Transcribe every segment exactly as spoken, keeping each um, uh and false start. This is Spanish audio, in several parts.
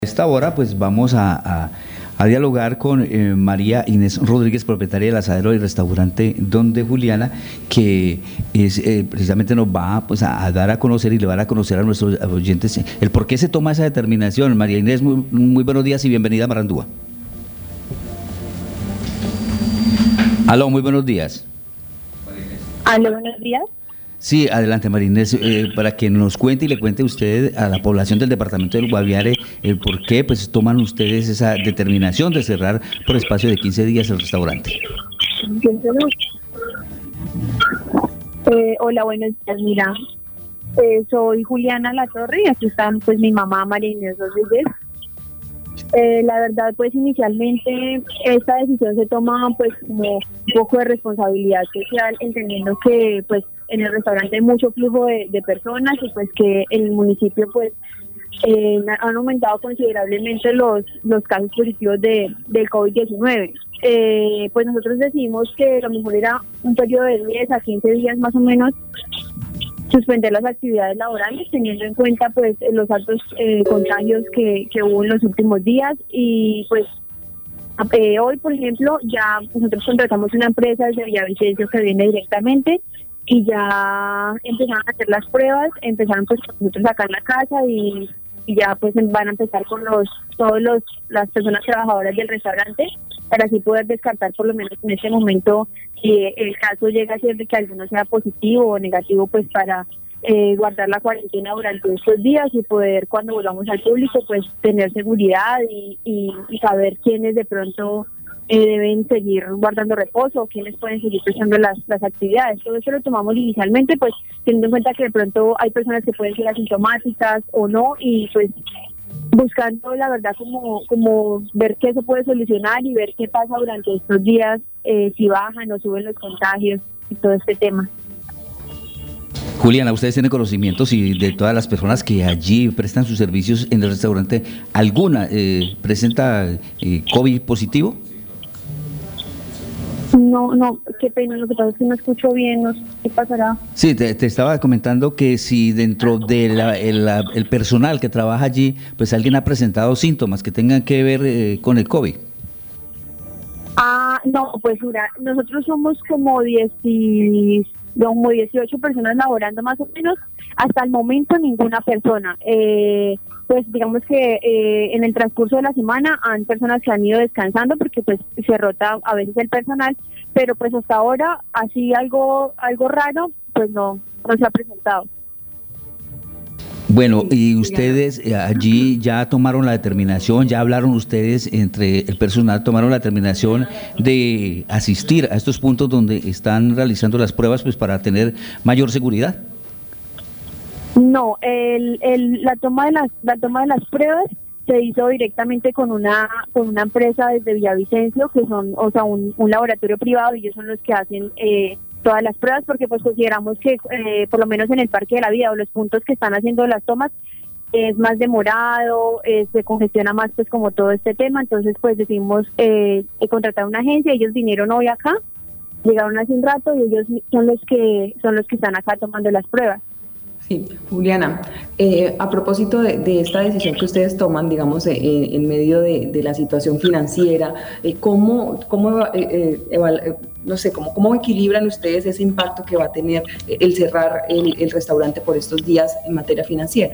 A esta hora pues vamos a, a, a dialogar con eh, María Inés Rodríguez, propietaria del asadero y restaurante Donde Juliana, que es eh, precisamente nos va pues, a, a dar a conocer y le va a dar a conocer a nuestros oyentes el por qué se toma esa determinación. María Inés, muy, muy buenos días y bienvenida a Marandúa. Aló, muy buenos días. Aló, buenos días. Sí, adelante María Inés, eh, para que nos cuente y le cuente usted a la población del departamento del Guaviare el por qué pues toman ustedes esa determinación de cerrar por espacio de quince días el restaurante. Eh, hola, buenos días, mira, eh, soy Juliana Latorre y aquí está pues mi mamá María Inés Rodríguez. Eh, la verdad, pues inicialmente esta decisión se toma pues como un poco de responsabilidad social, entendiendo que pues en el restaurante hay mucho flujo de, de personas y pues que en el municipio pues eh, han aumentado considerablemente los los casos positivos de del COVID diecinueve. Eh, pues nosotros decidimos que lo mejor era un periodo de diez a quince días más o menos suspender las actividades laborales, teniendo en cuenta pues los altos eh, contagios que, que hubo en los últimos días. Y pues eh, hoy, por ejemplo, ya nosotros contratamos una empresa desde Villavicencio que viene directamente y ya empezaron a hacer las pruebas, empezaron pues con nosotros acá en la casa y, y ya pues van a empezar con los todos los las personas trabajadoras del restaurante para así poder descartar por lo menos en este momento si el caso llega a ser de que alguno sea positivo o negativo, pues para eh, guardar la cuarentena durante estos días y poder cuando volvamos al público pues tener seguridad y, y, y saber quiénes de pronto eh, deben seguir guardando reposo o quiénes pueden seguir prestando las, las actividades. Todo eso lo tomamos inicialmente pues teniendo en cuenta que de pronto hay personas que pueden ser asintomáticas o no y pues buscando la verdad como como ver qué se puede solucionar y ver qué pasa durante estos días, eh, si bajan o suben los contagios y todo este tema. Juliana, ¿ustedes tienen conocimiento si de todas las personas que allí prestan sus servicios en el restaurante, alguna eh, presenta eh, COVID positivo? No, no, qué pena, lo que pasa es que no escucho bien, no sé qué pasará. Sí, te, te estaba comentando que si dentro del de el, el personal que trabaja allí, pues alguien ha presentado síntomas que tengan que ver eh, con el COVID. Ah, no, pues mira, nosotros somos como diez y, como dieciocho personas laborando más o menos, hasta el momento ninguna persona. Eh, pues digamos que eh, en el transcurso de la semana han personas que han ido descansando porque pues se rota a veces el personal, pero pues hasta ahora así algo algo raro pues no, no se ha presentado. Bueno, y ustedes eh, allí ya tomaron la determinación, ya hablaron ustedes entre el personal, tomaron la determinación de asistir a estos puntos donde están realizando las pruebas pues para tener mayor seguridad. No, el, el, la toma de las la toma de las pruebas se hizo directamente con una con una empresa desde Villavicencio que son, o sea, un, un laboratorio privado y ellos son los que hacen eh, todas las pruebas porque pues consideramos que eh, por lo menos en el Parque de la Vida o los puntos que están haciendo las tomas es más demorado, eh, se congestiona más pues como todo este tema, entonces pues decidimos eh, contratar una agencia. Ellos vinieron hoy acá, llegaron hace un rato y ellos son los que son los que están acá tomando las pruebas. Sí, Juliana, eh, a propósito de, de esta decisión que ustedes toman, digamos, eh, en medio de, de la situación financiera, eh, ¿cómo, cómo eh, eh, eval, no sé, cómo, cómo equilibran ustedes ese impacto que va a tener el cerrar el, el restaurante por estos días en materia financiera?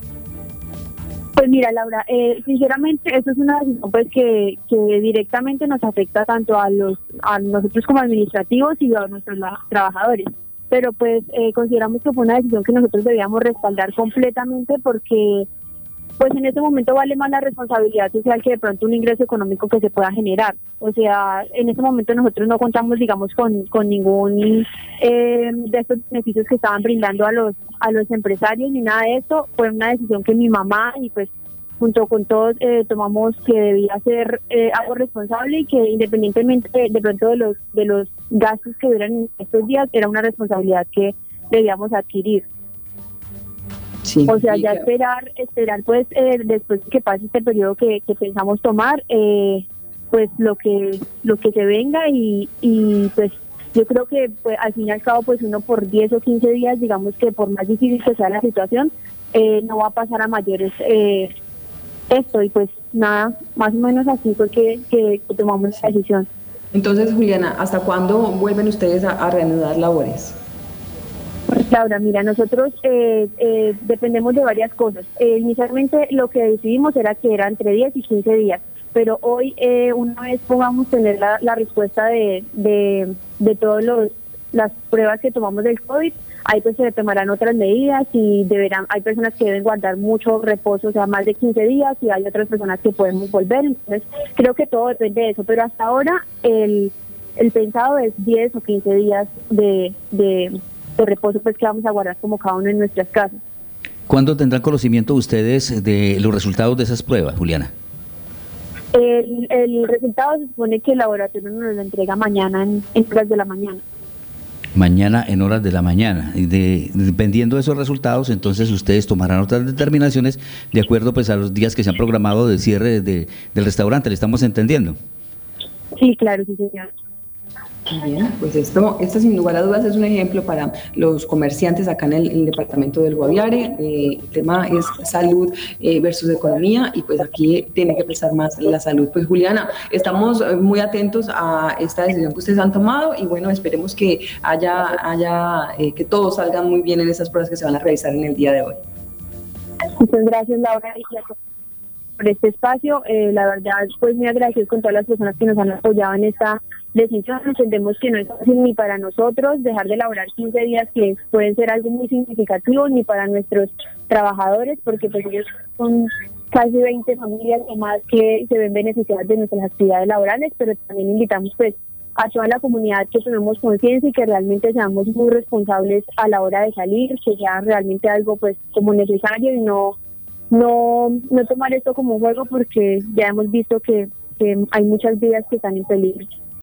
Pues mira, Laura, eh, sinceramente esto es una decisión pues que, que directamente nos afecta tanto a los a nosotros como administrativos y a nuestros la, trabajadores. Pero pues eh, consideramos que fue una decisión que nosotros debíamos respaldar completamente porque pues en este momento vale más la responsabilidad social que de pronto un ingreso económico que se pueda generar. O sea, en este momento nosotros no contamos, digamos, con, con ningún eh, de estos beneficios que estaban brindando a los a los empresarios ni nada de esto. Fue una decisión que mi mamá y pues junto con todos eh, tomamos que debía ser eh, algo responsable y que independientemente de, de pronto de los de los gastos que hubieran en estos días, era una responsabilidad que debíamos adquirir. Sí, o sea, ya esperar, esperar pues eh, después de que pase este periodo que, que pensamos tomar, eh, pues lo que lo que se venga y, y pues yo creo que pues, al fin y al cabo pues uno por diez o quince días, digamos que por más difícil que sea la situación, eh, no va a pasar a mayores eh, esto y pues nada, más o menos así fue que, que, que tomamos la decisión. Entonces, Juliana, ¿hasta cuándo vuelven ustedes a, a reanudar labores? Laura, mira, nosotros eh, eh, dependemos de varias cosas. Eh, inicialmente lo que decidimos era que era entre diez y quince días, pero hoy eh, una vez podamos tener la, la respuesta de, de, de todas las pruebas que tomamos del COVID, ahí pues se tomarán otras medidas y deberán, hay personas que deben guardar mucho reposo, o sea, más de quince días, y hay otras personas que podemos volver. Entonces creo que todo depende de eso, pero hasta ahora el, el pensado es diez o quince días de, de, de reposo, pues que vamos a guardar como cada uno en nuestras casas. ¿Cuándo tendrán conocimiento ustedes de los resultados de esas pruebas, Juliana? El, el resultado se supone que el laboratorio nos lo entrega mañana en, en horas de la mañana. Mañana en horas de la mañana. Y de, dependiendo de esos resultados, entonces ustedes tomarán otras determinaciones de acuerdo pues a los días que se han programado de cierre de, del restaurante. ¿Le estamos entendiendo? Sí, claro, sí, señor. Muy bien, pues esto, esto sin lugar a dudas es un ejemplo para los comerciantes acá en el, el departamento del Guaviare. Eh, el tema es salud eh, versus economía, y pues aquí tiene que pesar más la salud. Pues Juliana, estamos muy atentos a esta decisión que ustedes han tomado, y bueno, esperemos que haya, haya eh, que todo salga muy bien en esas pruebas que se van a realizar en el día de hoy. Muchas gracias, Laura, por este espacio. Eh, la verdad, pues muy agradecidos con todas las personas que nos han apoyado en esta decisión. Entendemos que no es fácil ni para nosotros dejar de laborar quince días, que pueden ser algo muy significativo, ni para nuestros trabajadores, porque pues ellos son casi veinte familias o más que se ven beneficiadas de nuestras actividades laborales, pero también invitamos pues a toda la comunidad que tenemos conciencia y que realmente seamos muy responsables a la hora de salir, que sea realmente algo pues como necesario, y no no no tomar esto como un juego, porque ya hemos visto que, que hay muchas vidas que están en peligro.